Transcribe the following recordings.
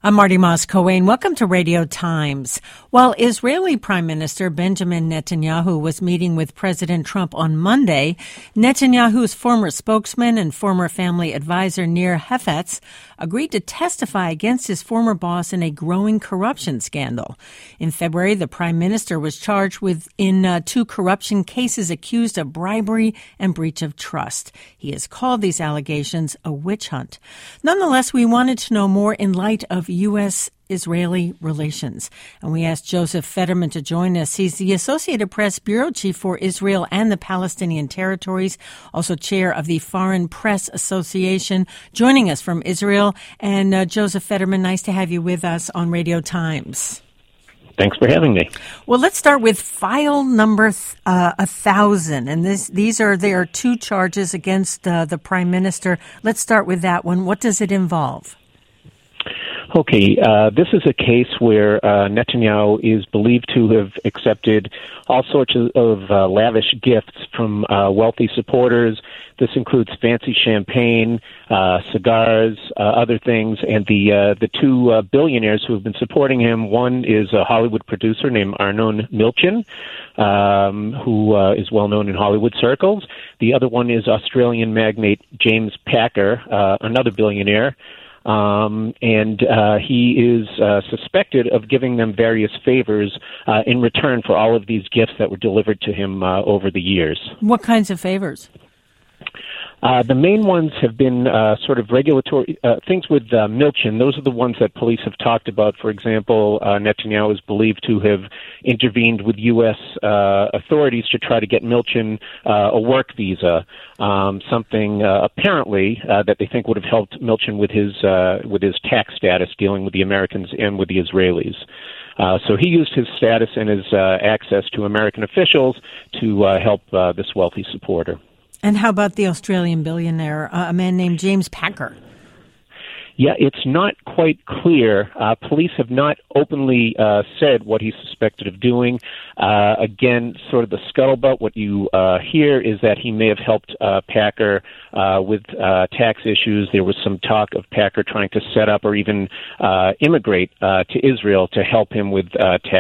I'm Marty Moss-Coane. Welcome to Radio Times. While Israeli Prime Minister Benjamin Netanyahu was meeting with President Trump on Monday, Netanyahu's former spokesman and former family advisor Nir Hefetz agreed to testify against his former boss in a growing corruption scandal. In February, the Prime Minister was charged in two corruption cases accused of bribery and breach of trust. He has called these allegations a witch hunt. Nonetheless, we wanted to know more in light of U.S.-Israeli relations. And we asked Joseph Fetterman to join us. He's the Associated Press Bureau Chief for Israel and the Palestinian Territories, also chair of the Foreign Press Association, joining us from Israel. And Joseph Fetterman, nice to have you with us on Radio Times. Thanks for having me. Well, let's start with file number 1,000. And there are two charges against the Prime Minister. Let's start with that one. What does it involve? Okay, this is a case where Netanyahu is believed to have accepted all sorts of lavish gifts from wealthy supporters. This includes fancy champagne, cigars, other things, and the two billionaires who have been supporting him. One is a Hollywood producer named Arnon Milchan, who is well known in Hollywood circles. The other one is Australian magnate James Packer, another billionaire. He is suspected of giving them various favors in return for all of these gifts that were delivered to him over the years. What kinds of favors? The main ones have been sort of regulatory things with Milchan. Those are the ones that police have talked about. For example, Netanyahu is believed to have intervened with U.S. Authorities to try to get Milchan a work visa, something apparently that they think would have helped Milchan with his tax status dealing with the Americans and with the Israelis. So he used his status and his access to American officials to help this wealthy supporter. And how about the Australian billionaire, a man named James Packer? Yeah, it's not quite clear. Police have not openly said what he's suspected of doing. Again, sort of the scuttlebutt, what you hear is that he may have helped Packer with tax issues. There was some talk of Packer trying to set up or even immigrate to Israel to help him with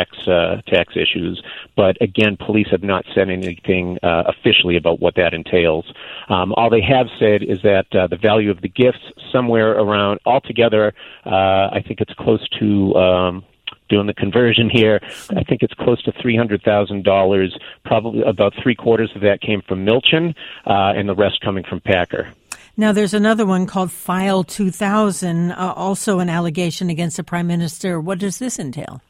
tax issues. But again, police have not said anything officially about what that entails. All they have said is that the value of the gifts somewhere around altogether, I think it's close to, doing the conversion here, I think it's close to $300,000. Probably about three-quarters of that came from Milchan, and the rest coming from Packer. Now, there's another one called File 2000, also an allegation against the Prime Minister. What does this entail?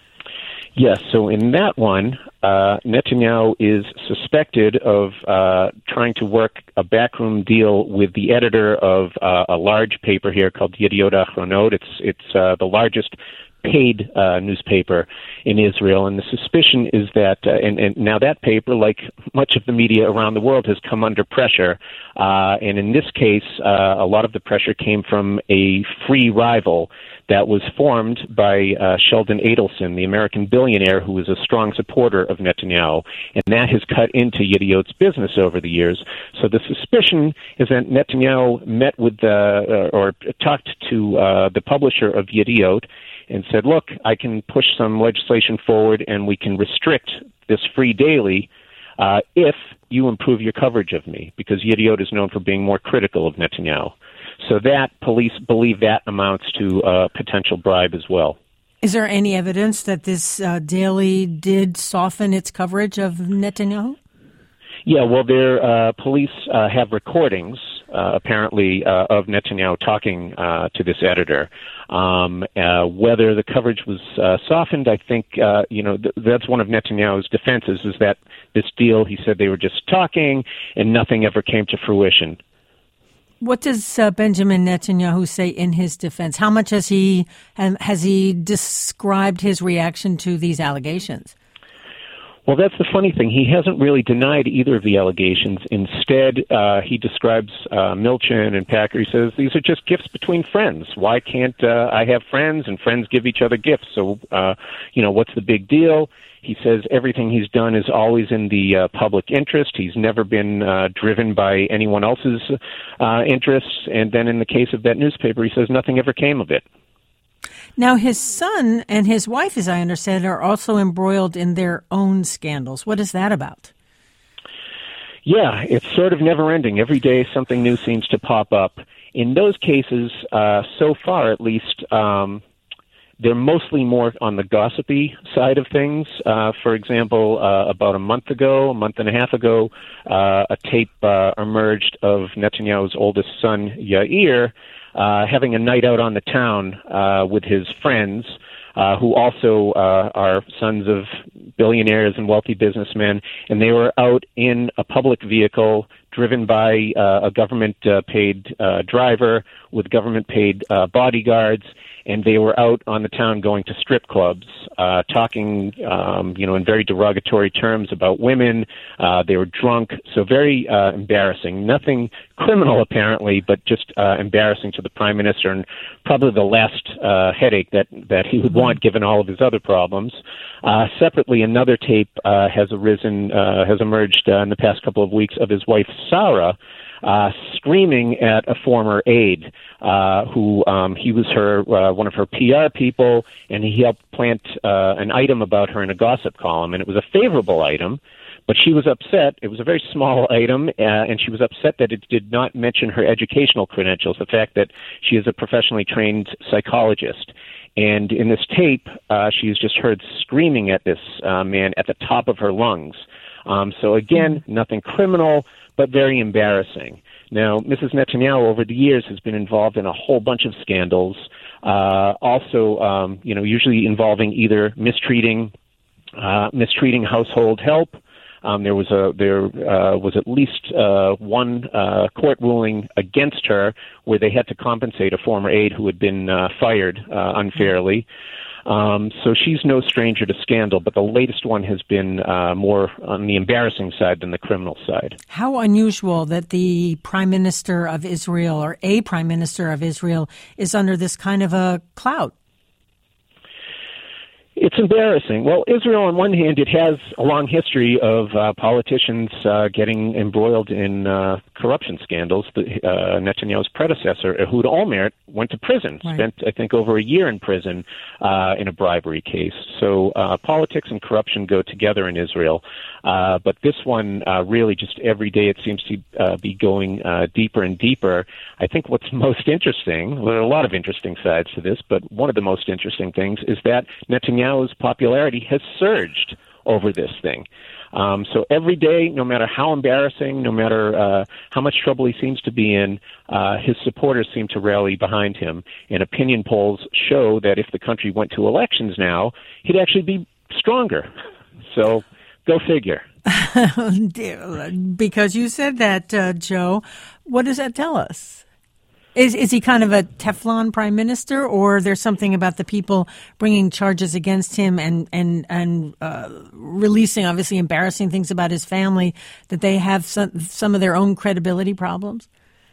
Yes, so in that one, Netanyahu is suspected of trying to work a backroom deal with the editor of a large paper here called Yediot Ahronot. It's the largest paid newspaper in Israel, and the suspicion is that, and now that paper, like much of the media around the world, has come under pressure, and in this case, a lot of the pressure came from a free rival that was formed by Sheldon Adelson, the American billionaire who was a strong supporter of Netanyahu, and that has cut into Yediot's business over the years. So the suspicion is that Netanyahu met with or talked to the publisher of Yediot and said, look, I can push some legislation forward and we can restrict this free daily if you improve your coverage of me, because Yediot is known for being more critical of Netanyahu. So that police believe that amounts to a potential bribe as well. Is there any evidence that this daily did soften its coverage of Netanyahu? Yeah, well, their police have recordings, apparently, of Netanyahu talking to this editor. Whether the coverage was softened, I think, that's one of Netanyahu's defenses, is that this deal, he said they were just talking and nothing ever came to fruition. What does Benjamin Netanyahu say in his defense? How much has he described his reaction to these allegations? Well, that's the funny thing. He hasn't really denied either of the allegations. Instead, he describes Milchan and Packer. He says, these are just gifts between friends. Why can't I have friends and friends give each other gifts? So, what's the big deal? He says everything he's done is always in the public interest. He's never been driven by anyone else's interests. And then in the case of that newspaper, he says nothing ever came of it. Now, his son and his wife, as I understand, are also embroiled in their own scandals. What is that about? Yeah, it's sort of never-ending. Every day something new seems to pop up. In those cases, so far at least, they're mostly more on the gossipy side of things. For example, about a month and a half ago, a tape emerged of Netanyahu's oldest son, Yair, having a night out on the town with his friends, who also are sons of billionaires and wealthy businessmen, and they were out in a public vehicle driven by a government-paid driver with government-paid bodyguards, and they were out on the town going to strip clubs, talking, in very derogatory terms about women. They were drunk, so very embarrassing. Nothing criminal, apparently, but just embarrassing to the prime minister, and probably the last headache that he would want, given all of his other problems. Separately, another tape has emerged in the past couple of weeks of his wife, Sarah, screaming at a former aide who he was one of her PR people, and he helped plant an item about her in a gossip column, and it was a favorable item, but she was upset. It was a very small item, and she was upset that it did not mention her educational credentials, the fact that she is a professionally trained psychologist. And in this tape, she is just heard screaming at this man at the top of her lungs. So again, nothing criminal, but very embarrassing. Now, Mrs. Netanyahu, over the years, has been involved in a whole bunch of scandals, usually involving either mistreating household help. There was at least one court ruling against her where they had to compensate a former aide who had been fired unfairly. So she's no stranger to scandal, but the latest one has been more on the embarrassing side than the criminal side. How unusual that the Prime Minister of Israel, or a Prime Minister of Israel, is under this kind of a clout. It's embarrassing. Well, Israel, on one hand, it has a long history of politicians getting embroiled in corruption scandals. Netanyahu's predecessor, Ehud Olmert, went to prison, spent, I think, over a year in prison in a bribery case. So politics and corruption go together in Israel. But this one, really, just every day it seems to be going deeper and deeper. I think what's most interesting, well, there are a lot of interesting sides to this, but one of the most interesting things is that Netanyahu's popularity has surged over this thing. So every day, no matter how embarrassing, no matter how much trouble he seems to be in, his supporters seem to rally behind him. And opinion polls show that if the country went to elections now, he'd actually be stronger. So go figure. Because you said that, Joe, what does that tell us? Is he kind of a Teflon prime minister, or there's something about the people bringing charges against him and releasing obviously embarrassing things about his family, that they have some of their own credibility problems?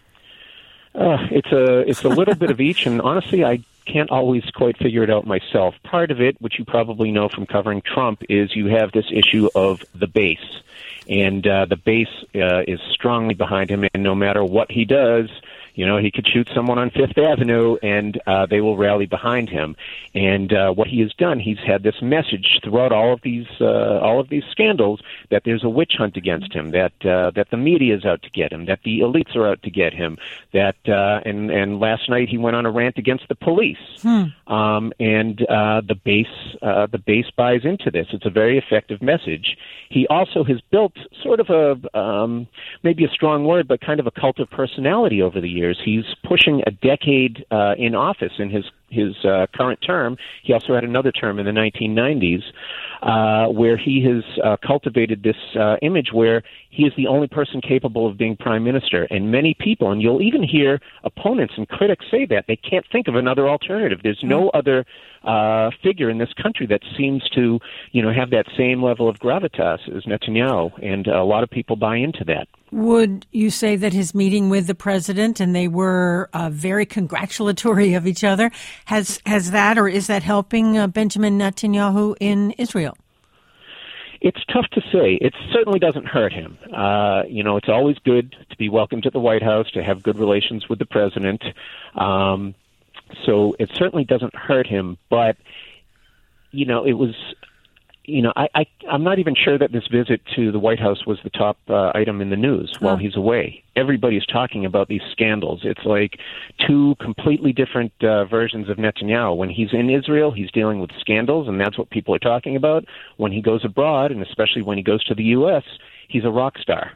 It's a little bit of each, and honestly, I can't always quite figure it out myself. Part of it, which you probably know from covering Trump, is you have this issue of the base. And the base is strongly behind him, and no matter what he does, he could shoot someone on Fifth Avenue, and they will rally behind him. And what he has done, he's had this message throughout all of these scandals that there's a witch hunt against him, that the media is out to get him, that the elites are out to get him, that and last night he went on a rant against the police. And the base buys into this. It's a very effective message. He also has built sort of a maybe a strong word, but kind of a cult of personality over the years. He's pushing a decade in office in his current term. He also had another term in the 1990s where he has cultivated this image where he is the only person capable of being prime minister. And many people, and you'll even hear opponents and critics say that, they can't think of another alternative. There's no other figure in this country that seems to, have that same level of gravitas as Netanyahu, and a lot of people buy into that. Would you say that his meeting with the president, and they were very congratulatory of each other, has that, or is that helping Benjamin Netanyahu in Israel? It's tough to say. It certainly doesn't hurt him. It's always good to be welcomed to the White House, to have good relations with the president. So it certainly doesn't hurt him, but, it was... I'm not even sure that this visit to the White House was the top item in the news while he's away. Everybody's talking about these scandals. It's like two completely different versions of Netanyahu. When he's in Israel, he's dealing with scandals, and that's what people are talking about. When he goes abroad, and especially when he goes to the U.S., he's a rock star.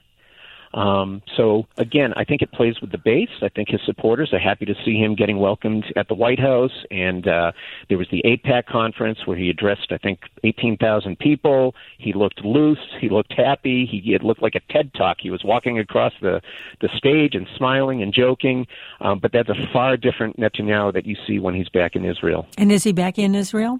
So, again, I think it plays with the base. I think his supporters are happy to see him getting welcomed at the White House. And there was the AIPAC conference where he addressed, I think, 18,000 people. He looked loose. He looked happy. It looked like a TED Talk. He was walking across the stage and smiling and joking. But that's a far different Netanyahu that you see when he's back in Israel. And is he back in Israel?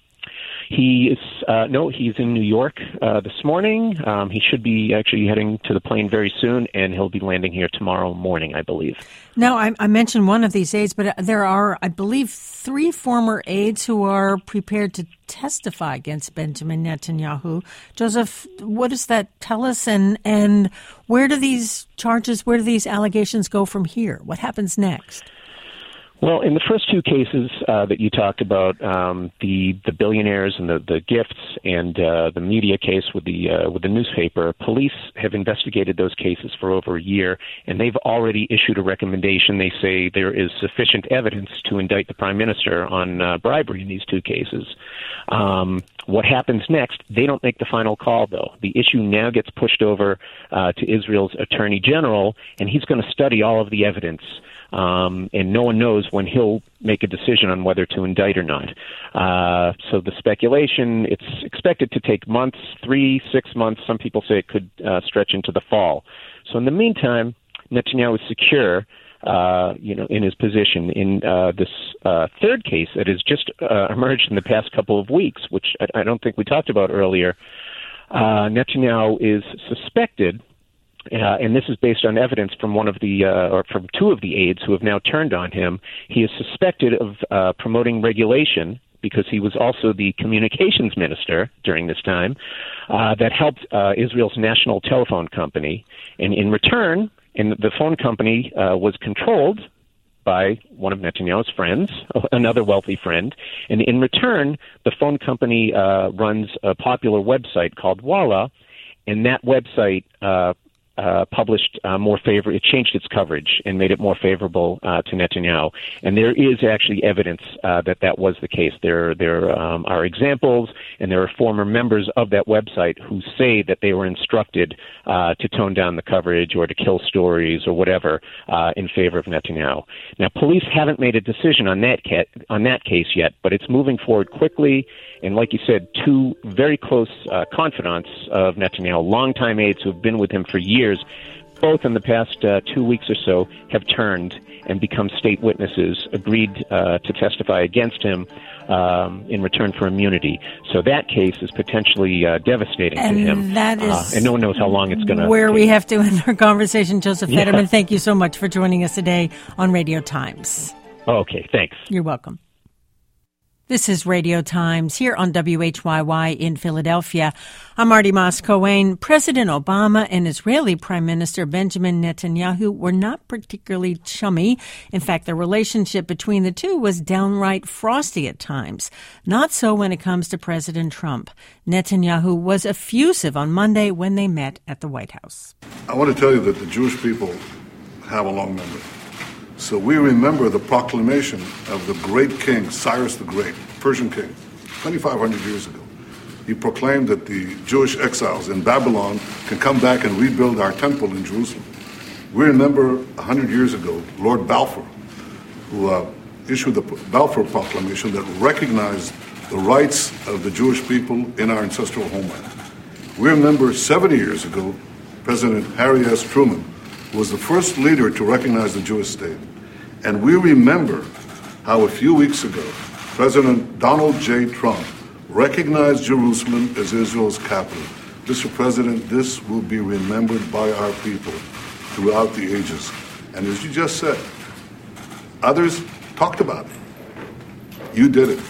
He is he's in New York this morning. He should be actually heading to the plane very soon, and he'll be landing here tomorrow morning, I believe. Now, I mentioned one of these aides, but there are, I believe, 3 former aides who are prepared to testify against Benjamin Netanyahu. Joseph, what does that tell us, and where do these allegations go from here? What happens next? Well, in the first 2 cases that you talked about, the billionaires and the gifts, and the media case with the newspaper, police have investigated those cases for over a year, and they've already issued a recommendation. They say there is sufficient evidence to indict the prime minister on bribery in these 2 cases. What happens next? They don't make the final call, though. The issue now gets pushed over to Israel's attorney general, and he's going to study all of the evidence. And no one knows when he'll make a decision on whether to indict or not. So the speculation, it's expected to take months, 3-6 months. Some people say it could stretch into the fall. So in the meantime, Netanyahu is secure, in his position. In this third case that has just emerged in the past couple of weeks, which I don't think we talked about earlier, Netanyahu is suspected. And this is based on evidence from from 2 of the aides who have now turned on him. He is suspected of promoting regulation, because he was also the communications minister during this time, that helped Israel's national telephone company. And in return, the phone company was controlled by one of Netanyahu's friends, another wealthy friend. And in return, the phone company runs a popular website called Walla, and that website published it changed its coverage and made it more favorable to Netanyahu. And there is actually evidence that was the case. There are examples, and there are former members of that website who say that they were instructed to tone down the coverage or to kill stories or whatever in favor of Netanyahu. Now, police haven't made a decision on that case yet, but it's moving forward quickly. And like you said, 2 very close confidants of Netanyahu, longtime aides who have been with him for years, both in the past 2 weeks or so, have turned and become state witnesses, agreed to testify against him in return for immunity. So that case is potentially devastating to him. That is and no one knows how long it's going to Where we have to end our conversation. Joseph Fetterman, thank you so much for joining us today on Radio Times. Okay, thanks. You're welcome. This is Radio Times here on WHYY in Philadelphia. I'm Marty Moss-Cohen. President Obama and Israeli Prime Minister Benjamin Netanyahu were not particularly chummy. In fact, the relationship between the two was downright frosty at times. Not so when it comes to President Trump. Netanyahu was effusive on Monday when they met at the White House. I want to tell you that the Jewish people have a long memory. So we remember the proclamation of the great king, Cyrus the Great, Persian king, 2,500 years ago. He proclaimed that the Jewish exiles in Babylon can come back and rebuild our temple in Jerusalem. We remember 100 years ago, Lord Balfour, who issued the Balfour Proclamation that recognized the rights of the Jewish people in our ancestral homeland. We remember 70 years ago, President Harry S. Truman was the first leader to recognize the Jewish state. And we remember how a few weeks ago, President Donald J. Trump recognized Jerusalem as Israel's capital. Mr. President, this will be remembered by our people throughout the ages. And as you just said, others talked about it. You did it.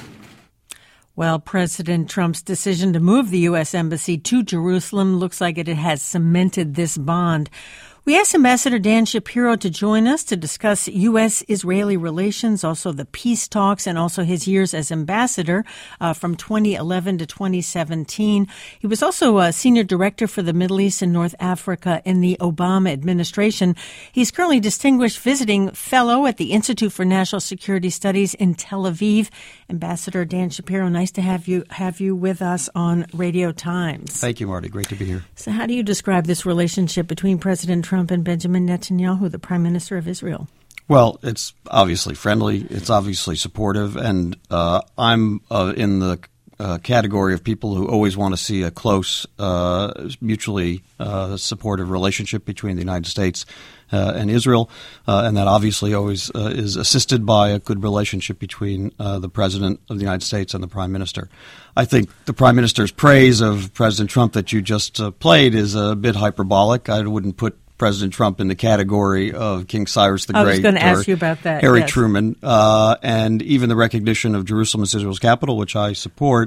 Well, President Trump's decision to move the U.S. Embassy to Jerusalem looks like it has cemented this bond. We asked Ambassador Dan Shapiro to join us to discuss U.S.-Israeli relations, also the peace talks, and also his years as ambassador from 2011 to 2017. He was also a senior director for the Middle East and North Africa in the Obama administration. He's currently distinguished visiting fellow at the Institute for National Security Studies in Tel Aviv. Ambassador Dan Shapiro, nice to have you with us on Radio Times. Thank you, Marty. Great to be here. So how do you describe this relationship between President Trump and Benjamin Netanyahu, the Prime Minister of Israel? Well, it's obviously friendly. It's obviously supportive. And I'm in the category of people who always want to see a close, mutually supportive relationship between the United States and Israel. And that obviously always is assisted by a good relationship between the President of the United States and the Prime Minister. I think the Prime Minister's praise of President Trump that you just played is a bit hyperbolic. I wouldn't put President Trump in the category of King Cyrus the Great. I was going to ask you about that. Harry yes. Truman, and even the recognition of Jerusalem as Israel's capital, which I support,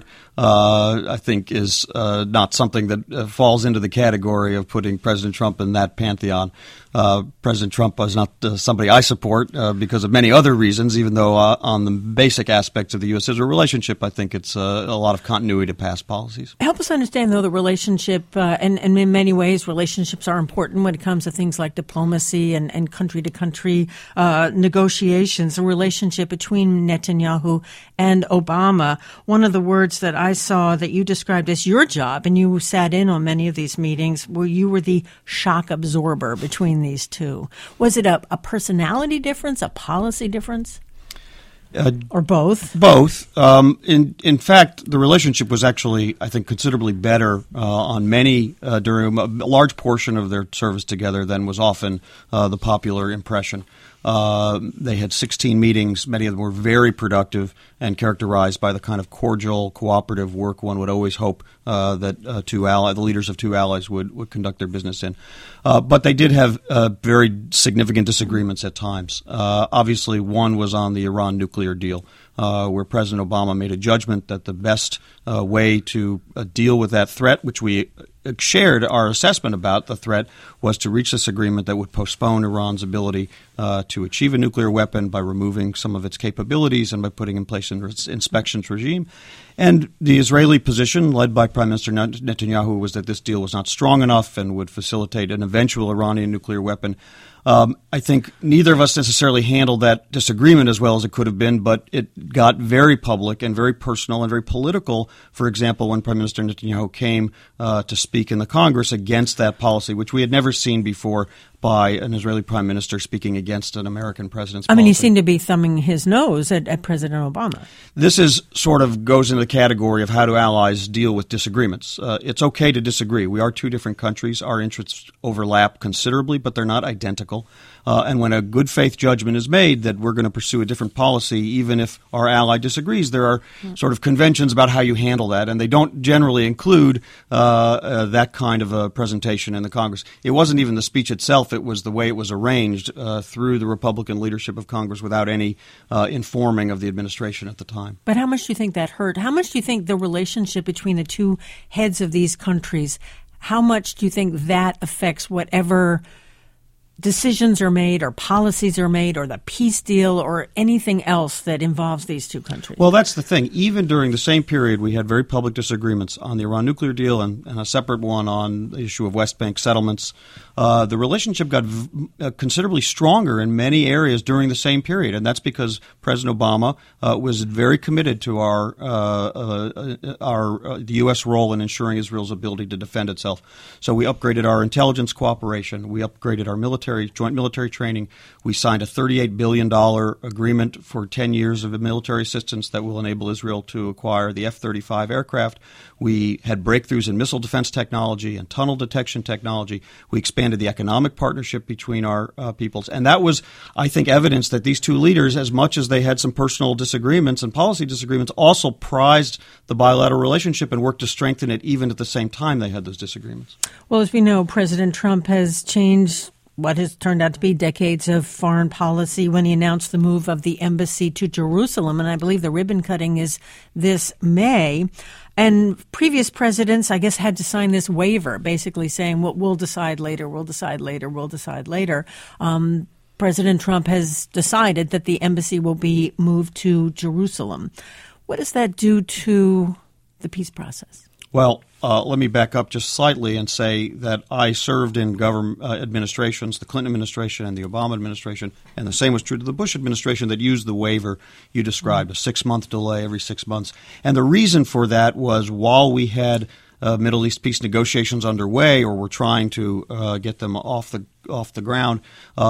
I think is not something that falls into the category of putting President Trump in that pantheon. President Trump is not somebody I support because of many other reasons, even though on the basic aspects of the U.S.-Israel relationship, I think it's a lot of continuity to past policies. Help us understand, though, the relationship, and in many ways, relationships are important when it comes to things like diplomacy and country-to-country negotiations, the relationship between Netanyahu and Obama. One of the words that I saw that you described as your job, and you sat in on many of these meetings, where you were the shock absorber between these two. Was it a personality difference, a policy difference? Or both? Both. In fact, the relationship was actually, I think, considerably better on many during a large portion of their service together than was often the popular impression. They had 16 meetings. Many of them were very productive and characterized by the kind of cordial, cooperative work one would always hope that the leaders of two allies would conduct their business in. But they did have very significant disagreements at times. Obviously, one was on the Iran nuclear deal, where President Obama made a judgment that the best way to deal with that threat, which we shared our assessment about the threat, was to reach this agreement that would postpone Iran's ability to achieve a nuclear weapon by removing some of its capabilities and by putting in place an inspections regime. And the Israeli position, led by Prime Minister Netanyahu, was that this deal was not strong enough and would facilitate an eventual Iranian nuclear weapon. I think neither of us necessarily handled that disagreement as well as it could have been, but it got very public and very personal and very political. For example, when Prime Minister Netanyahu came to speak in the Congress against that policy, which we had never seen before by an Israeli prime minister speaking against an American president's policy. I mean, he seemed to be thumbing his nose at President Obama. This is sort of goes into the category of how do allies deal with disagreements. It's okay to disagree. We are two different countries. Our interests overlap considerably, but they're not identical. And when a good faith judgment is made that we're going to pursue a different policy, even if our ally disagrees, there are sort of conventions about how you handle that, and they don't generally include that kind of a presentation in the Congress. It wasn't even the speech itself. It was the way it was arranged through the Republican leadership of Congress without any informing of the administration at the time. But how much do you think that hurt? How much do you think the relationship between the two heads of these countries, how much do you think that affects whatever decisions are made or policies are made or the peace deal or anything else that involves these two countries? Well, that's the thing. Even during the same period, we had very public disagreements on the Iran nuclear deal and a separate one on the issue of West Bank settlements. The relationship got considerably stronger in many areas during the same period, and that's because President Obama was very committed to the U.S. role in ensuring Israel's ability to defend itself. So we upgraded our intelligence cooperation. We upgraded our joint military training. We signed a $38 billion agreement for 10 years of military assistance that will enable Israel to acquire the F-35 aircraft. We had breakthroughs in missile defense technology and tunnel detection technology. We expanded the economic partnership between our peoples. And that was, I think, evidence that these two leaders, as much as they had some personal disagreements and policy disagreements, also prized the bilateral relationship and worked to strengthen it even at the same time they had those disagreements. Well, as we know, President Trump has changed what has turned out to be decades of foreign policy when he announced the move of the embassy to Jerusalem. And I believe the ribbon cutting is this May. And previous presidents, I guess, had to sign this waiver, basically saying, well, we'll decide later, we'll decide later, we'll decide later. President Trump has decided that the embassy will be moved to Jerusalem. What does that do to the peace process? Well, let me back up just slightly and say that I served in government administrations, the Clinton administration and the Obama administration, and the same was true to the Bush administration that used the waiver you described, a 6-month delay every 6 months. And the reason for that was while we had Middle East peace negotiations underway, or were trying to get them off the ground,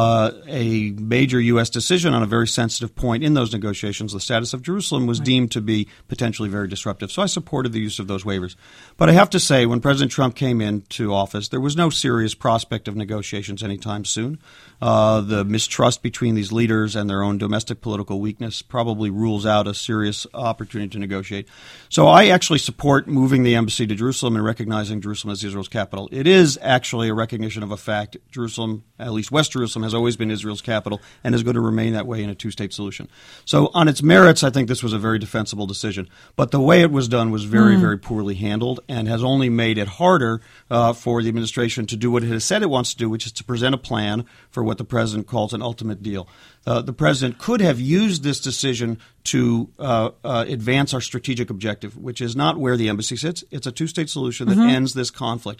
a major U.S. decision on a very sensitive point in those negotiations, the status of Jerusalem, was deemed to be potentially very disruptive. So I supported the use of those waivers. But I have to say, when President Trump came into office, there was no serious prospect of negotiations anytime soon. The mistrust between these leaders and their own domestic political weakness probably rules out a serious opportunity to negotiate. So I actually support moving the embassy to Jerusalem and recognizing Jerusalem as Israel's capital. It is actually a recognition of a fact. Jerusalem, at least West Jerusalem, has always been Israel's capital and is going to remain that way in a two-state solution. So on its merits, I think this was a very defensible decision. But the way it was done was very, very poorly handled and has only made it harder for the administration to do what it has said it wants to do, which is to present a plan for what the president calls an ultimate deal. The president could have used this decision to advance our strategic objective, which is not where the embassy sits. It's a two-state solution that ends this conflict.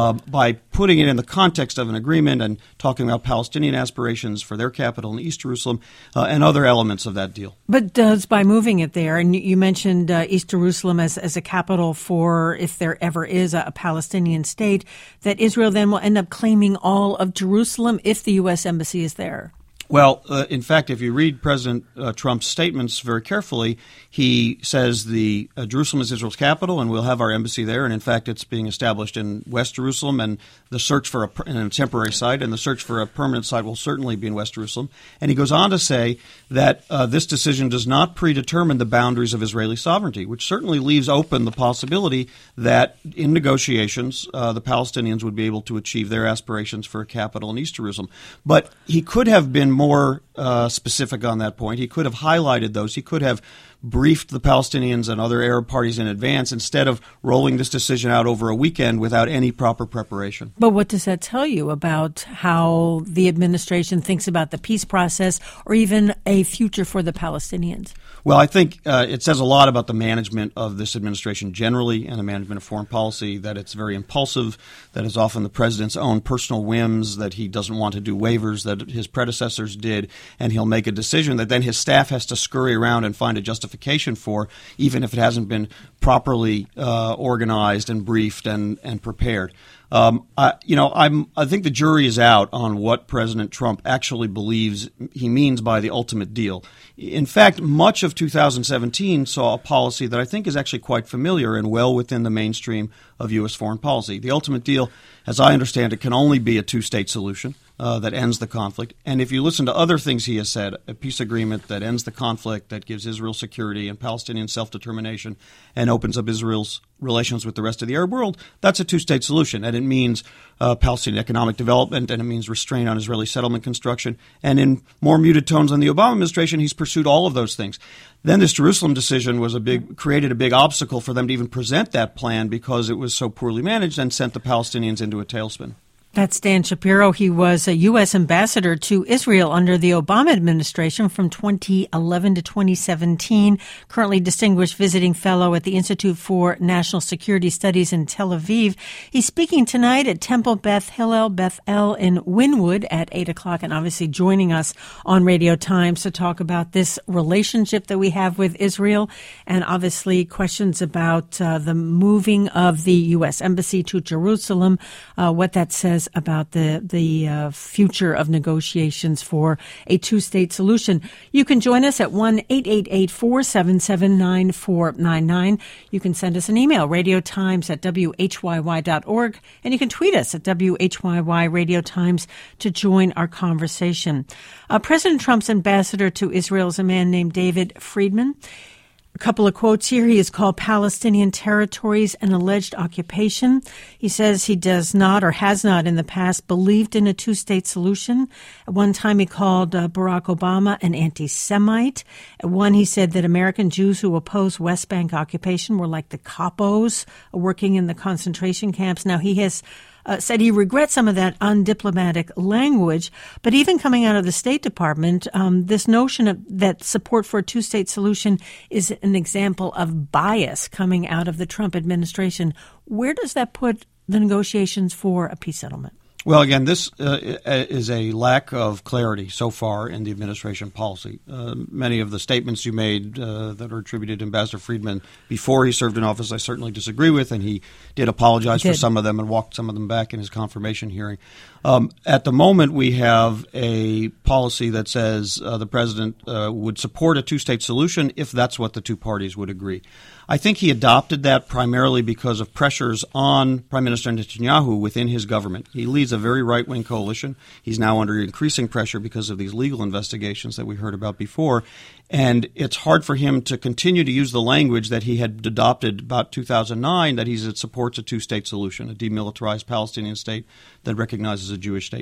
By putting it in the context of an agreement and talking about Palestinian aspirations for their capital in East Jerusalem and other elements of that deal. But does by moving it there, and you mentioned East Jerusalem as a capital for if there ever is a Palestinian state, that Israel then will end up claiming all of Jerusalem if the U.S. embassy is there? Well, in fact, if you read President Trump's statements very carefully, he says Jerusalem is Israel's capital and we'll have our embassy there. And in fact, it's being established in West Jerusalem, and the search for a temporary site and the search for a permanent site will certainly be in West Jerusalem. And he goes on to say that this decision does not predetermine the boundaries of Israeli sovereignty, which certainly leaves open the possibility that in negotiations, the Palestinians would be able to achieve their aspirations for a capital in East Jerusalem. But he could have been more specific on that point. He could have highlighted those. He could have briefed the Palestinians and other Arab parties in advance instead of rolling this decision out over a weekend without any proper preparation. But what does that tell you about how the administration thinks about the peace process or even a future for the Palestinians? Well, I think it says a lot about the management of this administration generally and the management of foreign policy, that it's very impulsive, that is often the president's own personal whims, that he doesn't want to do waivers that his predecessors did, and he'll make a decision that then his staff has to scurry around and find a justification for, even if it hasn't been properly organized and briefed and prepared. I think the jury is out on what President Trump actually believes he means by the ultimate deal. In fact, much of 2017 saw a policy that I think is actually quite familiar and well within the mainstream of U.S. foreign policy. The ultimate deal, as I understand it, can only be a two-state solution that ends the conflict. And if you listen to other things he has said, a peace agreement that ends the conflict, that gives Israel security and Palestinian self-determination and opens up Israel's relations with the rest of the Arab world, that's a two-state solution. And it means Palestinian economic development, and it means restraint on Israeli settlement construction. And in more muted tones than the Obama administration, he's pursued all of those things. Then this Jerusalem decision created a big obstacle for them to even present that plan because it was so poorly managed and sent the Palestinians into a tailspin. That's Dan Shapiro. He was a U.S. ambassador to Israel under the Obama administration from 2011 to 2017, currently distinguished visiting fellow at the Institute for National Security Studies in Tel Aviv. He's speaking tonight at Temple Beth Hillel Bethel in Wynwood at 8 o'clock, and obviously joining us on Radio Times to talk about this relationship that we have with Israel, and obviously questions about the moving of the U.S. Embassy to Jerusalem, what that says about the future of negotiations for a two-state solution. You can join us at 1-888-477-9499. You can send us an email, radiotimes@whyy.org, and you can tweet us at WHYY Radio Times to join our conversation. President Trump's ambassador to Israel is a man named David Friedman. A couple of quotes here. He has called Palestinian territories an alleged occupation. He says he does not or has not in the past believed in a two-state solution. At one time, he called Barack Obama an anti-Semite. At one, he said that American Jews who oppose West Bank occupation were like the capos working in the concentration camps. Now, he has said he regrets some of that undiplomatic language. But even coming out of the State Department, this notion of that support for a two-state solution is an example of bias coming out of the Trump administration. Where does that put the negotiations for a peace settlement? Well, again, this is a lack of clarity so far in the administration policy. Many of the statements you made that are attributed to Ambassador Friedman before he served in office, I certainly disagree with, and he did apologize for some of them and walked some of them back in his confirmation hearing. At the moment, we have a policy that says the president would support a two-state solution if that's what the two parties would agree. I think he adopted that primarily because of pressures on Prime Minister Netanyahu within his government. He leads a very right-wing coalition. He's now under increasing pressure because of these legal investigations that we heard about before. And it's hard for him to continue to use the language that he had adopted about 2009, that he supports a two-state solution, a demilitarized Palestinian state that recognizes a Jewish state.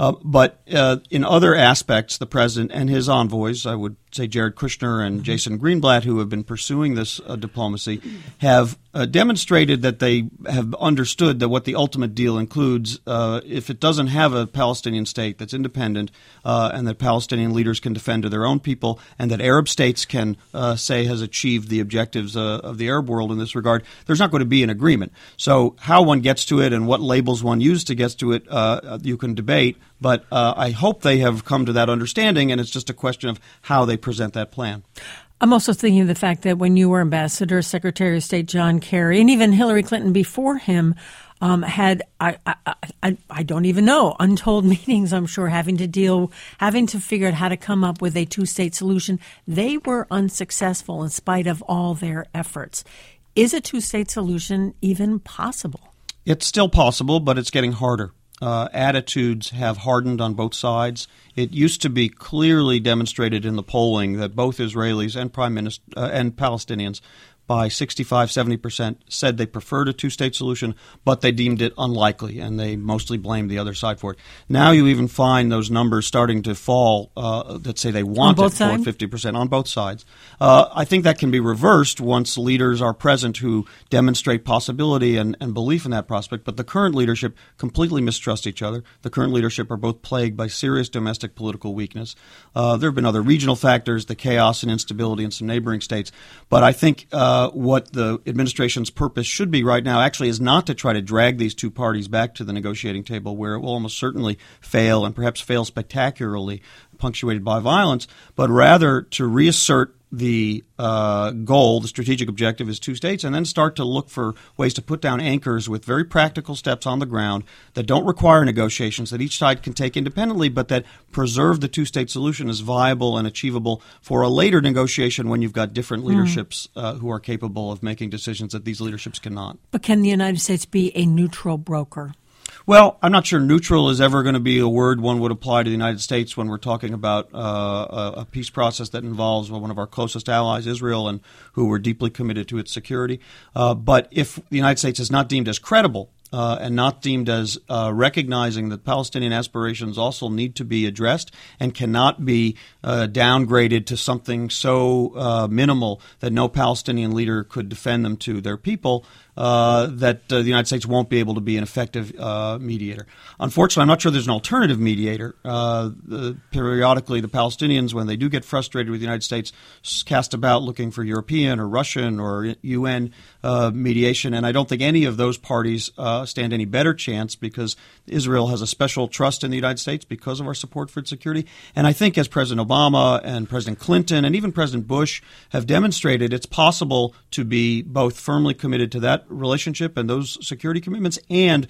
But in other aspects, the president and his envoys, I would say Jared Kushner and Jason Greenblatt, who have been pursuing this diplomacy, have demonstrated that they have understood that what the ultimate deal includes, if it doesn't have a Palestinian state that's independent and that Palestinian leaders can defend to their own people, and that Arab states can say has achieved the objectives of the Arab world in this regard, there's not going to be an agreement. So how one gets to it and what labels one uses to get to it, you can debate. But I hope they have come to that understanding, and it's just a question of how they present that plan. I'm also thinking of the fact that when you were ambassador, Secretary of State John Kerry, and even Hillary Clinton before him, had, I don't even know, untold meetings, I'm sure, having to figure out how to come up with a two-state solution. They were unsuccessful in spite of all their efforts. Is a two-state solution even possible? It's still possible, but it's getting harder. Attitudes have hardened on both sides. It used to be clearly demonstrated in the polling that both Israelis and and Palestinians by 65-70% said they preferred a two-state solution, but they deemed it unlikely, and they mostly blamed the other side for it. Now you even find those numbers starting to fall that say they want it for 50% on both sides. I think that can be reversed once leaders are present who demonstrate possibility and belief in that prospect, but the current leadership completely mistrust each other. The current leadership are both plagued by serious domestic political weakness. There have been other regional factors, the chaos and instability in some neighboring states, but I think what the administration's purpose should be right now actually is not to try to drag these two parties back to the negotiating table, where it will almost certainly fail and perhaps fail spectacularly, punctuated by violence, but rather to reassert the goal, the strategic objective is two states, and then start to look for ways to put down anchors with very practical steps on the ground that don't require negotiations, that each side can take independently, but that preserve the two-state solution as viable and achievable for a later negotiation when you've got different leaderships who are capable of making decisions that these leaderships cannot. But can the United States be a neutral broker? Well, I'm not sure neutral is ever going to be a word one would apply to the United States when we're talking about a peace process that involves one of our closest allies, Israel, and who we're deeply committed to its security. But if the United States is not deemed as credible and not deemed as recognizing that Palestinian aspirations also need to be addressed and cannot be downgraded to something so minimal that no Palestinian leader could defend them to their people, that the United States won't be able to be an effective mediator. Unfortunately, I'm not sure there's an alternative mediator. Periodically, the Palestinians, when they do get frustrated with the United States, cast about looking for European or Russian or UN mediation, and I don't think any of those parties stand any better chance because Israel has a special trust in the United States because of our support for its security. And I think as President Obama and President Clinton and even President Bush have demonstrated, it's possible to be both firmly committed to that relationship and those security commitments and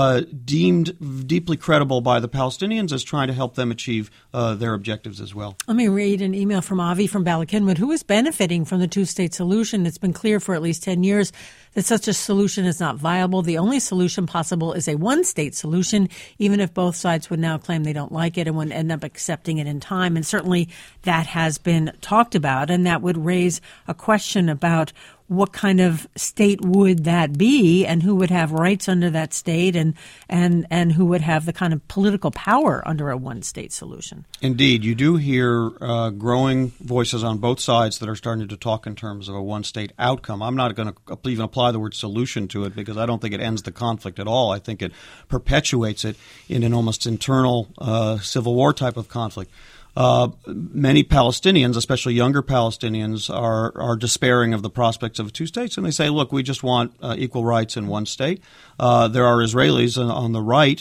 deemed deeply credible by the Palestinians as trying to help them achieve their objectives as well. Let me read an email from Avi from Bala Cynwyd, who is benefiting from the two-state solution. It's been clear for at least 10 years that such a solution is not viable. The only solution solution possible is a one-state solution, even if both sides would now claim they don't like it and would end up accepting it in time. And certainly that has been talked about, and that would raise a question about what kind of state would that be, and who would have rights under that state, and who would have the kind of political power under a one-state solution. Indeed, you do hear growing voices on both sides that are starting to talk in terms of a one-state outcome. I'm not going to even apply the word solution to it because I don't think it ends the conflict at all. I think it perpetuates it in an almost internal civil war type of conflict. Many Palestinians, especially younger Palestinians, are despairing of the prospects of two states, and they say, look, we just want equal rights in one state. There are Israelis on the right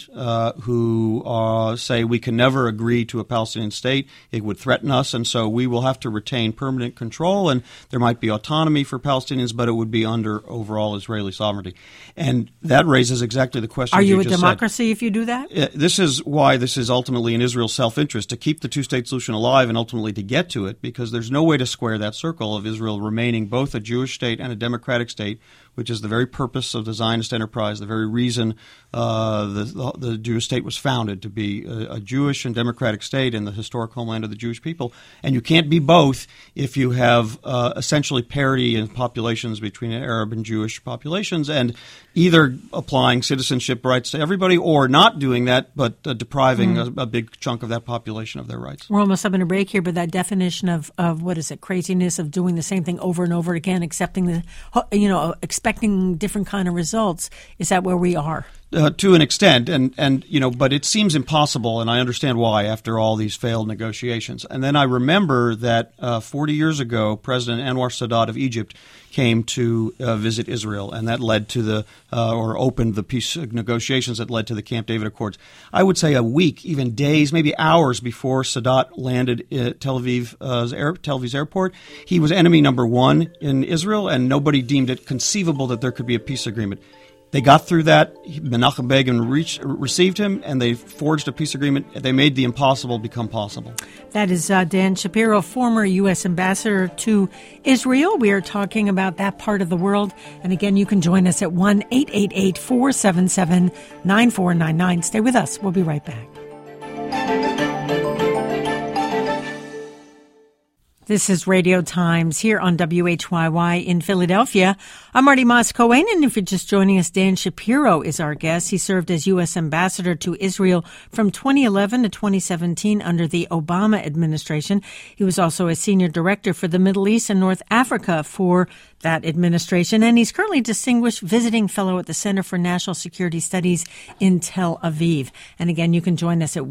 who say we can never agree to a Palestinian state. It would threaten us, and so we will have to retain permanent control, and there might be autonomy for Palestinians, but it would be under overall Israeli sovereignty. And that raises exactly the question you just said. Are you a democracy if you do that? This is why this is ultimately in Israel's self-interest, to keep the two-state solution alive and ultimately to get to it, because there's no way to square that circle of Israel remaining both a Jewish state and a democratic state, which is the very purpose of the Zionist enterprise, the very reason the Jewish state was founded, to be a Jewish and democratic state in the historic homeland of the Jewish people. And you can't be both if you have essentially parity in populations between Arab and Jewish populations, and either applying citizenship rights to everybody or not doing that, but depriving a big chunk of that population of their rights. We're almost having a break here, but that definition of what is it, craziness of doing the same thing over and over again, expecting different kind of results, is that where we are? To an extent, but it seems impossible, and I understand why after all these failed negotiations. And then I remember that 40 years ago, President Anwar Sadat of Egypt came to visit Israel, and that led to opened the peace negotiations that led to the Camp David Accords. I would say a week, even days, maybe hours before Sadat landed at Tel Aviv's airport, he was enemy number one in Israel, and nobody deemed it conceivable that there could be a peace agreement. They got through that. Menachem Begin received him, and they forged a peace agreement. They made the impossible become possible. That is Dan Shapiro, former U.S. ambassador to Israel. We are talking about that part of the world. And again, you can join us at 1-888-477-9499. Stay with us. We'll be right back. This is Radio Times here on WHYY in Philadelphia. I'm Marty Moss-Cohen, and if you're just joining us, Dan Shapiro is our guest. He served as U.S. ambassador to Israel from 2011 to 2017 under the Obama administration. He was also a senior director for the Middle East and North Africa for that administration, and he's currently distinguished visiting fellow at the Center for National Security Studies in Tel Aviv. And again, you can join us at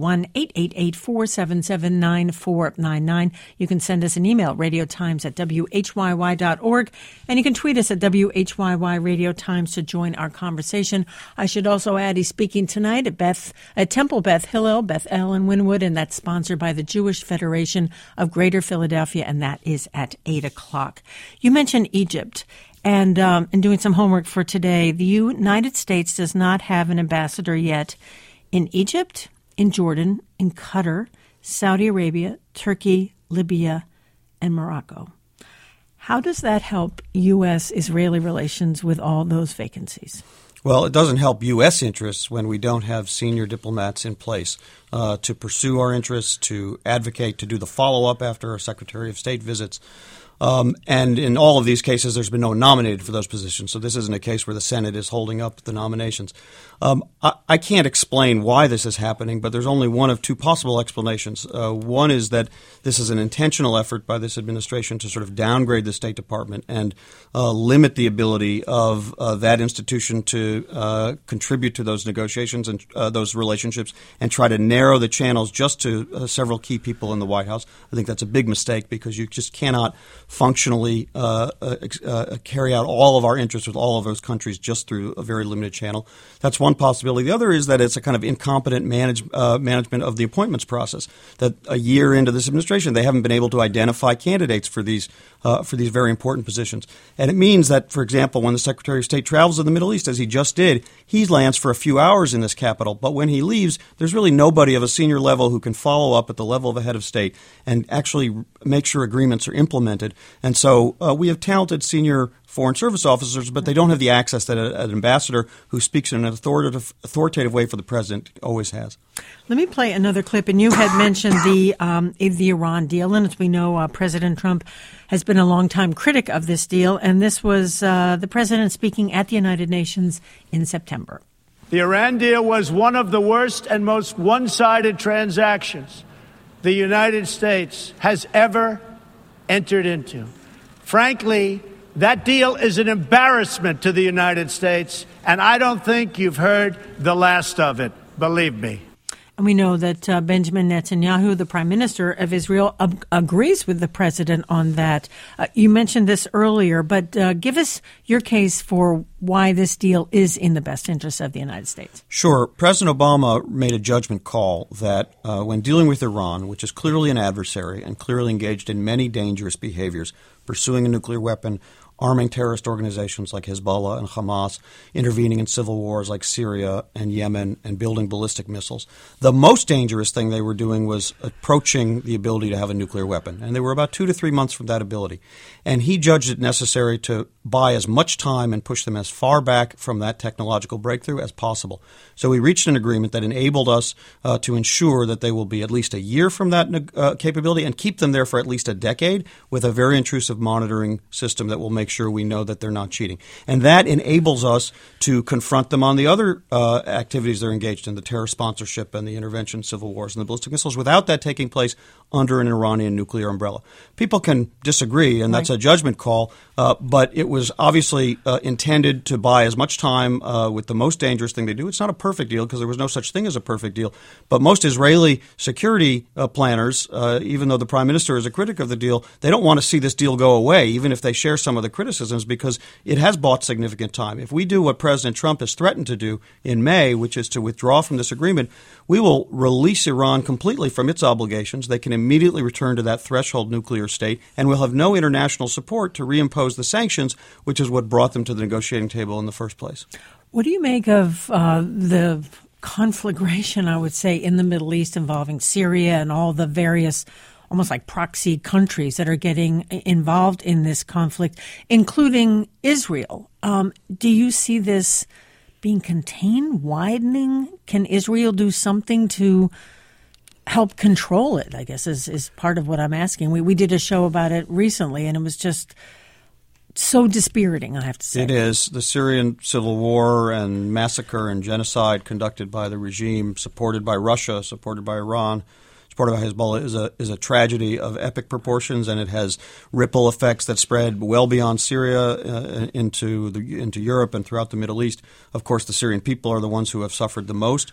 1-888-477-9499. You can send us an email, radiotimes@whyy.org, and you can tweet us at WHYY Radio Times to join our conversation. I should also add he's speaking tonight at Temple Beth Hillel in Wynwood, and that's sponsored by the Jewish Federation of Greater Philadelphia, and that is at 8 o'clock. You mentioned Egypt. And in doing some homework for today, the United States does not have an ambassador yet in Egypt, in Jordan, in Qatar, Saudi Arabia, Turkey, Libya, and Morocco. How does that help U.S.-Israeli relations with all those vacancies? Well, it doesn't help U.S. interests when we don't have senior diplomats in place to pursue our interests, to advocate, to do the follow-up after our Secretary of State visits. And in all of these cases, there's been no one nominated for those positions. So this isn't a case where the Senate is holding up the nominations. I can't explain why this is happening, but there's only one of two possible explanations. One is that this is an intentional effort by this administration to sort of downgrade the State Department and limit the ability of that institution to contribute to those negotiations and those relationships, and try to narrow the channels just to several key people in the White House. I think that's a big mistake because you just cannot functionally carry out all of our interests with all of those countries just through a very limited channel. That's one possibility. The other is that it's a kind of incompetent management of the appointments process, that a year into this administration they haven't been able to identify candidates for these very important positions. And it means that, for example, when the Secretary of State travels to the Middle East, as he just did, he lands for a few hours in this capital. But when he leaves, there's really nobody of a senior level who can follow up at the level of a head of state and actually make sure agreements are implemented And so we have talented senior Foreign Service officers, but they don't have the access that an ambassador who speaks in an authoritative way for the president always has. Let me play another clip. And you had mentioned the Iran deal. And as we know, President Trump has been a longtime critic of this deal. And this was the president speaking at the United Nations in September. The Iran deal was one of the worst and most one-sided transactions the United States has ever entered into. Frankly, that deal is an embarrassment to the United States, and I don't think you've heard the last of it, believe me. And we know that Benjamin Netanyahu, the prime minister of Israel, agrees with the president on that. You mentioned this earlier, but give us your case for why this deal is in the best interest of the United States. Sure. President Obama made a judgment call that when dealing with Iran, which is clearly an adversary and clearly engaged in many dangerous behaviors, pursuing a nuclear weapon, arming terrorist organizations like Hezbollah and Hamas, intervening in civil wars like Syria and Yemen, and building ballistic missiles. The most dangerous thing they were doing was approaching the ability to have a nuclear weapon. And they were about 2 to 3 months from that ability. And he judged it necessary to buy as much time and push them as far back from that technological breakthrough as possible. So we reached an agreement that enabled us to ensure that they will be at least a year from that capability and keep them there for at least a decade with a very intrusive monitoring system that will make sure we know that they're not cheating. And that enables us to confront them on the other activities they're engaged in, the terror sponsorship and the intervention, civil wars, and the ballistic missiles, without that taking place under an Iranian nuclear umbrella. People can disagree, and that's a judgment call, but it was obviously intended to buy as much time with the most dangerous thing they do. It's not a perfect deal because there was no such thing as a perfect deal, but most Israeli security planners, even though the prime minister is a critic of the deal, they don't want to see this deal go away, even if they share some of the criticisms, because it has bought significant time. If we do what President Trump has threatened to do in May, which is to withdraw from this agreement, we will release Iran completely from its obligations. They can immediately return to that threshold nuclear state, and we'll have no international support to reimpose the sanctions, which is what brought them to the negotiating table in the first place. What do you make of the conflagration, I would say, in the Middle East involving Syria and all the various almost like proxy countries that are getting involved in this conflict, including Israel? Do you see this being contained, widening? Can Israel do something to help control it, I guess, is part of what I'm asking. We did a show about it recently, and it was just so dispiriting, I have to say. It is. The Syrian civil war and massacre and genocide conducted by the regime, supported by Russia, supported by Iran, supported by Hezbollah, is a tragedy of epic proportions, and it has ripple effects that spread well beyond Syria into Europe and throughout the Middle East. Of course, the Syrian people are the ones who have suffered the most.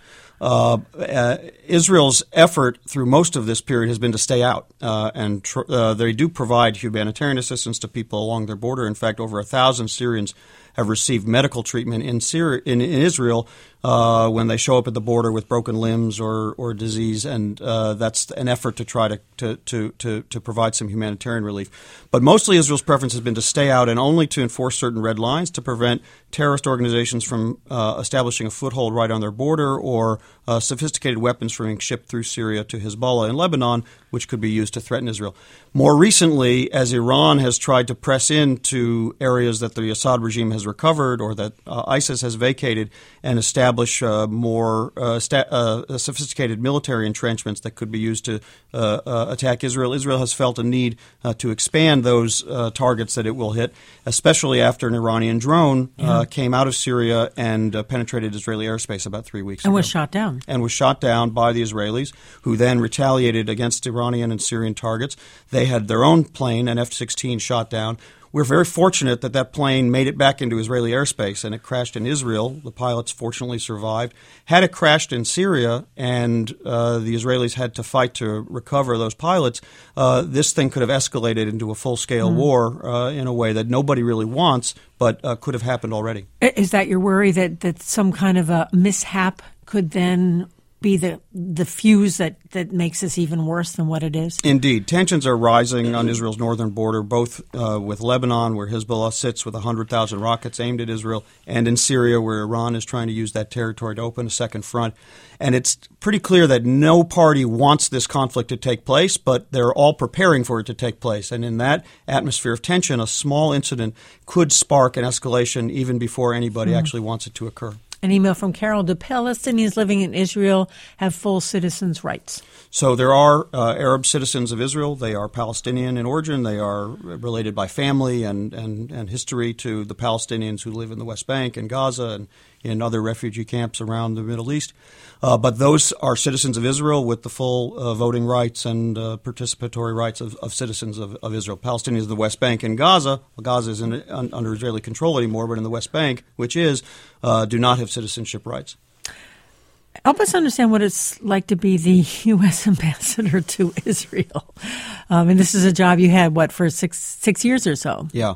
Israel's effort through most of this period has been to stay out, and they do provide humanitarian assistance to people along their border. In fact, over 1,000 Syrians have received medical treatment in Israel when they show up at the border with broken limbs or disease, and that's an effort to try to provide some humanitarian relief. But mostly Israel's preference has been to stay out and only to enforce certain red lines to prevent terrorist organizations from establishing a foothold right on their border, or sophisticated weapons from being shipped through Syria to Hezbollah in Lebanon, which could be used to threaten Israel. More recently, as Iran has tried to press into areas that the Assad regime has recovered or that ISIS has vacated and establish more sophisticated military entrenchments that could be used to attack Israel, Israel has felt a need to expand those targets that it will hit, especially after an Iranian drone came out of Syria and penetrated Israeli airspace about 3 weeks ago. And was shot down. And was shot down by the Israelis, who then retaliated against Iranian and Syrian targets. They had their own plane, an F-16, shot down. We're very fortunate that that plane made it back into Israeli airspace, and it crashed in Israel. The pilots fortunately survived. Had it crashed in Syria and the Israelis had to fight to recover those pilots, this thing could have escalated into a full-scale war in a way that nobody really wants, but could have happened already. Is that your worry, that some kind of a mishap could then be the fuse that makes this even worse than what it is? Indeed. Tensions are rising on Israel's northern border, both with Lebanon, where Hezbollah sits with 100,000 rockets aimed at Israel, and in Syria, where Iran is trying to use that territory to open a second front. And it's pretty clear that no party wants this conflict to take place, but they're all preparing for it to take place. And in that atmosphere of tension, a small incident could spark an escalation even before anybody actually wants it to occur. An email from Carol. Do Palestinians living in Israel have full citizens' rights? So there are Arab citizens of Israel. They are Palestinian in origin. They are related by family and history to the Palestinians who live in the West Bank and Gaza and in other refugee camps around the Middle East. But those are citizens of Israel with the full voting rights and participatory rights of citizens of Israel. Palestinians of the West Bank and Gaza. Gaza isn't under Israeli control anymore, but in the West Bank, which is, do not have citizenship rights. Help us understand what it's like to be the U.S. ambassador to Israel. And this is a job you had, for six years or so? Yeah.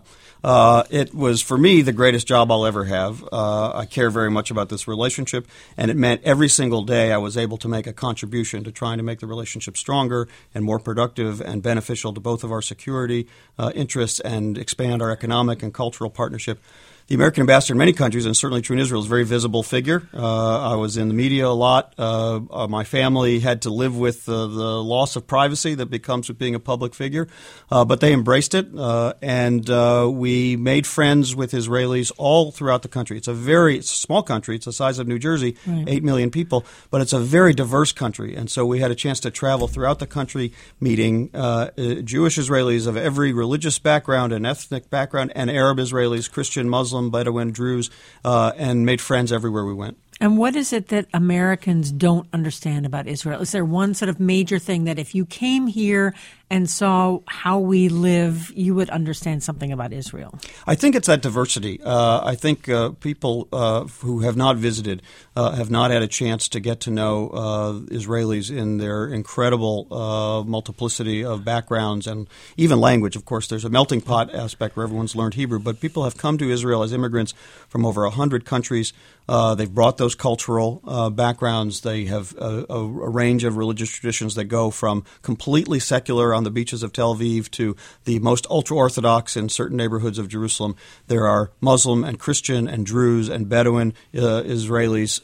It was, for me, the greatest job I'll ever have. I care very much about this relationship, and it meant every single day I was able to make a contribution to trying to make the relationship stronger and more productive and beneficial to both of our security interests and expand our economic and cultural partnership. The American ambassador in many countries, and certainly true in Israel, is a very visible figure. I was in the media a lot. My family had to live with the loss of privacy that becomes with being a public figure, but they embraced it, and we made friends with Israelis all throughout the country. It's a small country. It's the size of New Jersey, 8 million people, but it's a very diverse country, and so we had a chance to travel throughout the country meeting Jewish Israelis of every religious background and ethnic background, and Arab Israelis, Christian, Muslim, Bedouin, Druze, and made friends everywhere we went. And what is it that Americans don't understand about Israel? Is there one sort of major thing that if you came here and saw how we live, you would understand something about Israel? I think it's that diversity. I think people who have not visited have not had a chance to get to know Israelis in their incredible multiplicity of backgrounds and even language. Of course, there's a melting pot aspect where everyone's learned Hebrew, but people have come to Israel as immigrants from over 100 countries. They've brought those cultural backgrounds. They have a range of religious traditions that go from completely secular on the beaches of Tel Aviv to the most ultra-Orthodox in certain neighborhoods of Jerusalem. There are Muslim and Christian and Druze and Bedouin Israelis,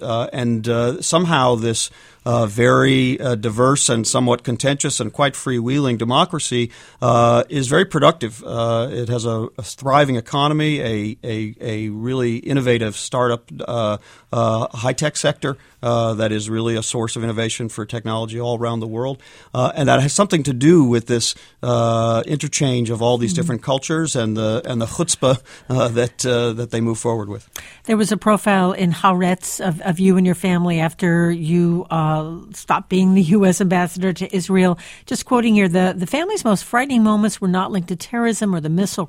and somehow this very diverse and somewhat contentious and quite freewheeling democracy is very productive. It has a thriving economy, a really innovative startup high-tech sector that is really a source of innovation for technology all around the world. And that has something to do with this interchange of all these different cultures and the chutzpah that they move forward with. There was a profile in Haaretz of you and your family after you stopped being the U.S. ambassador to Israel. Just quoting here, the family's most frightening moments were not linked to terrorism or the missile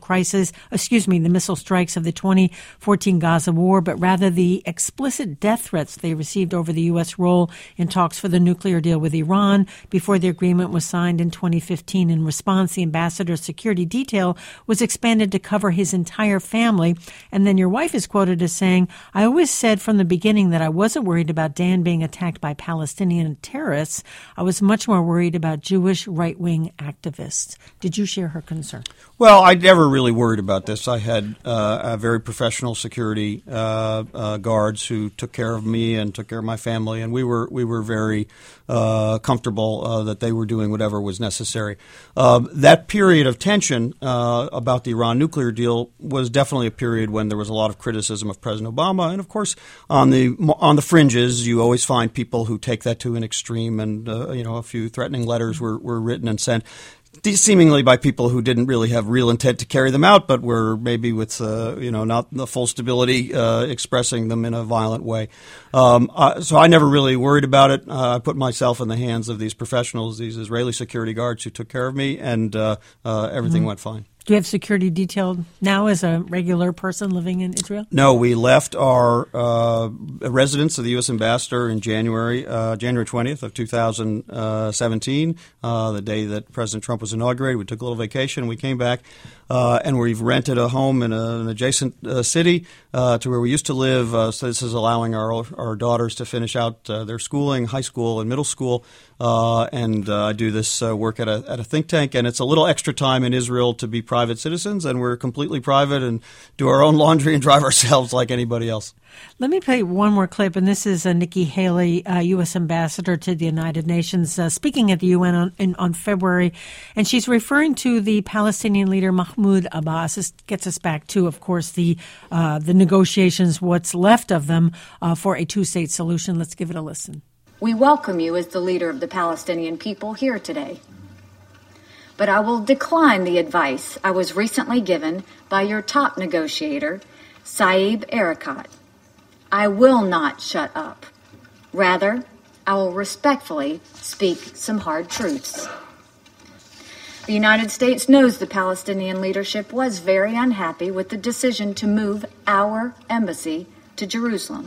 strikes of the 2014 Gaza war, but rather the explicit death threats they received over the U.S. role in talks for the nuclear deal with Iran before the agreement was signed in 2015. In response, the ambassador's security detail was expanded to cover his entire family. And then your wife is quoted as saying, "I always said from the beginning that I wasn't worried about Dan being attacked by Palestinian terrorists. I was much more worried about Jewish right-wing activists." Did you share her concern? Well, I never really worried about this. I had a very professional security guards who took care of me and took care of my family, and we were very comfortable that they were doing whatever was necessary. That period of tension about the Iran nuclear deal was definitely a period when there was a lot of criticism of President Obama, and of course, on the fringes, you always find people who take that to an extreme, and a few threatening letters were written and sent, seemingly by people who didn't really have real intent to carry them out, but were maybe with not the full stability expressing them in a violent way. So I never really worried about it. I put myself in the hands of these professionals, these Israeli security guards who took care of me, and everything went fine. Do you have security detailed now as a regular person living in Israel? No, we left our residence of the U.S. ambassador in January 20th of 2017, the day that President Trump was inaugurated. We took a little vacation. We came back. and we've rented a home in an adjacent city to where we used to live. So this is allowing our daughters to finish out their schooling, high school and middle school. And I do this work at a think tank, and it's a little extra time in Israel to be private citizens, and we're completely private and do our own laundry and drive ourselves like anybody else. Let me play one more clip, and this is Nikki Haley, U.S. Ambassador to the United Nations, speaking at the UN on February, and she's referring to the Palestinian leader Mahmoud Abbas. This gets us back to, of course, the negotiations, what's left of them, for a two-state solution. Let's give it a listen. We welcome you as the leader of the Palestinian people here today. But I will decline the advice I was recently given by your top negotiator, Saeb Erekat. I will not shut up. Rather, I will respectfully speak some hard truths. The United States knows the Palestinian leadership was very unhappy with the decision to move our embassy to Jerusalem.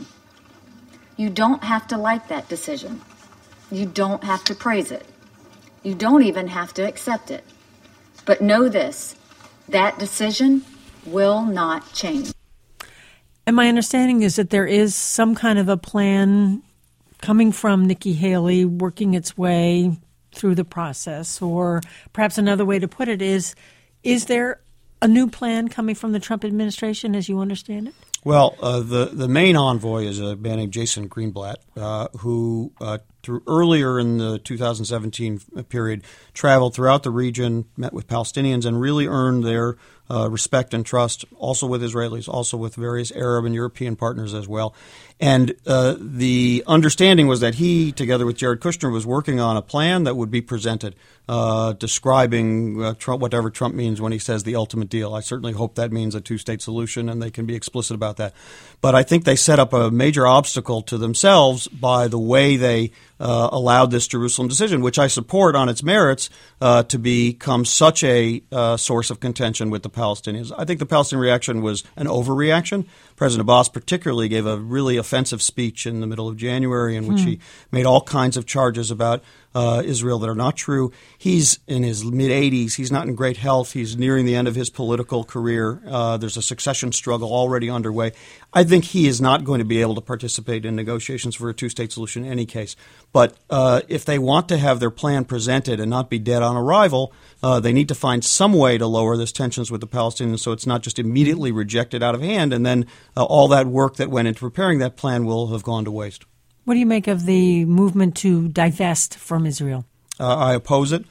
You don't have to like that decision. You don't have to praise it. You don't even have to accept it. But know this, that decision will not change. And my understanding is that there is some kind of a plan coming from Nikki Haley working its way through the process, or perhaps another way to put it is there a new plan coming from the Trump administration as you understand it? Well, the main envoy is a man named Jason Greenblatt, who through earlier in the 2017 period traveled throughout the region, met with Palestinians, and really earned their respect and trust, also with Israelis, also with various Arab and European partners as well. And the understanding was that he, together with Jared Kushner, was working on a plan that would be presented, describing Trump, whatever Trump means when he says the ultimate deal. I certainly hope that means a two-state solution, and they can be explicit about that. But I think they set up a major obstacle to themselves by the way they allowed this Jerusalem decision, which I support on its merits, to become such a source of contention with the Palestinians. I think the Palestinian reaction was an overreaction. President Abbas particularly gave a really offensive speech in the middle of January in which he made all kinds of charges about Israel that are not true. He's in his mid-80s. He's not in great health. He's nearing the end of his political career. There's a succession struggle already underway. I think he is not going to be able to participate in negotiations for a two-state solution in any case. But if they want to have their plan presented and not be dead on arrival, they need to find some way to lower this tensions with the Palestinians so it's not just immediately rejected out of hand, and then all that work that went into preparing that plan will have gone to waste. What do you make of the movement to divest from Israel? I oppose it.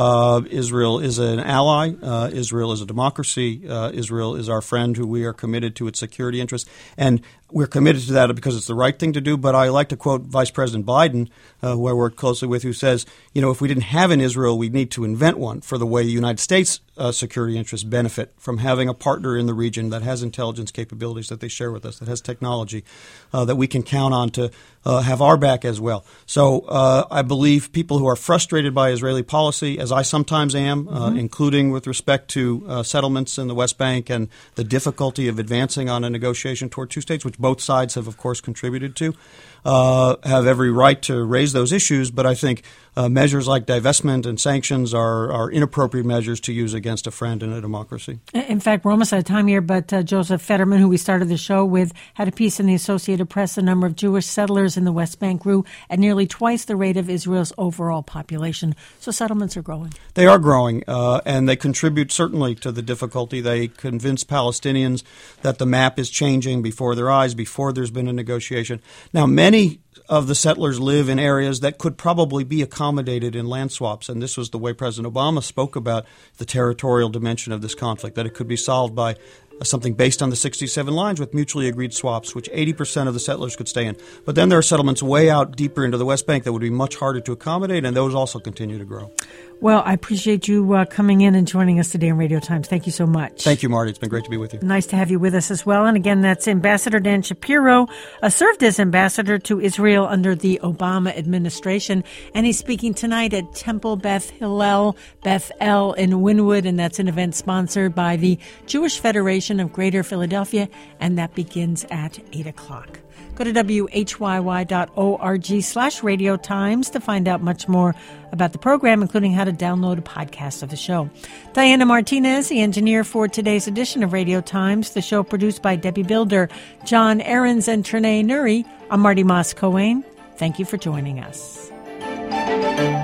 Israel is an ally. Israel is a democracy. Israel is our friend who we are committed to its security interests. And we're committed to that because it's the right thing to do. But I like to quote Vice President Biden, who I work closely with, who says, if we didn't have an Israel, we'd need to invent one for the way the United States security interests benefit from having a partner in the region that has intelligence capabilities that they share with us, that has technology that we can count on to have our back as well. So I believe people who are frustrated by Israeli policy, as I sometimes am, including with respect to settlements in the West Bank and the difficulty of advancing on a negotiation toward two states, which both sides have, of course, contributed to, have every right to raise those issues. But I think measures like divestment and sanctions are inappropriate measures to use against a friend in a democracy. In fact, we're almost out of time here, but Joseph Fetterman, who we started the show with, had a piece in the Associated Press. The number of Jewish settlers in the West Bank grew at nearly twice the rate of Israel's overall population. So settlements are growing. They are growing, and they contribute certainly to the difficulty. They convince Palestinians that the map is changing before their eyes, before there's been a negotiation. Now, many of the settlers live in areas that could probably be accommodated in land swaps, and this was the way President Obama spoke about the territorial dimension of this conflict, that it could be solved by something based on the 67 lines with mutually agreed swaps, which 80% of the settlers could stay in. But then there are settlements way out deeper into the West Bank that would be much harder to accommodate, and those also continue to grow. Well, I appreciate you coming in and joining us today on Radio Times. Thank you so much. Thank you, Marty. It's been great to be with you. Nice to have you with us as well. And again, that's Ambassador Dan Shapiro, served as ambassador to Israel under the Obama administration. And he's speaking tonight at Temple Beth El in Wynwood, and that's an event sponsored by the Jewish Federation edition of Greater Philadelphia, and that begins at 8 o'clock. Go to whyy.org/Radio Times to find out much more about the program, including how to download a podcast of the show. Diana Martinez, the engineer for today's edition of Radio Times. The show produced by Debbie Builder, John Ahrens, and Trinae Nuri. I'm Marty Moss-Cohen. Thank you for joining us.